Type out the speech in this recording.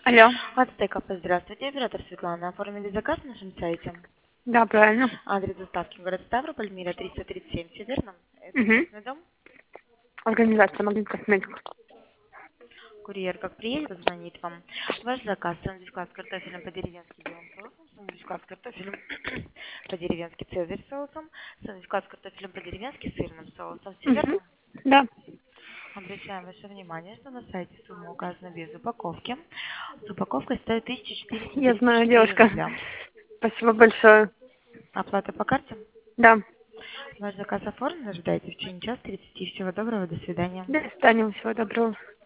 Алло. От Стейкапа, здравствуйте, оператор Светлана. Оформили заказ на нашем сайте. Да, правильно. Адрес доставки город Ставрополь, Мира 337, все верно? Это Угу. частный дом. Организация Магнит Косметик. Курьер как приедет, звонит вам. Ваш заказ: сэндвичка с картофелем по-деревенски белым соусом, сэндвичка с картофелем по-деревенски цезарь соусом, сэндвичка с картофелем по-деревенски сырным соусом. Все Угу. верно? Да. Обращаем ваше внимание, что на сайте сумма указана без упаковки. С упаковкой стоит Я знаю, 1434 девушка. рубля. Спасибо большое. Оплата по карте? Да. Ваш заказ оформлен, ожидайте в течение часа 30. Всего доброго, до свидания. До свидания. Всего доброго.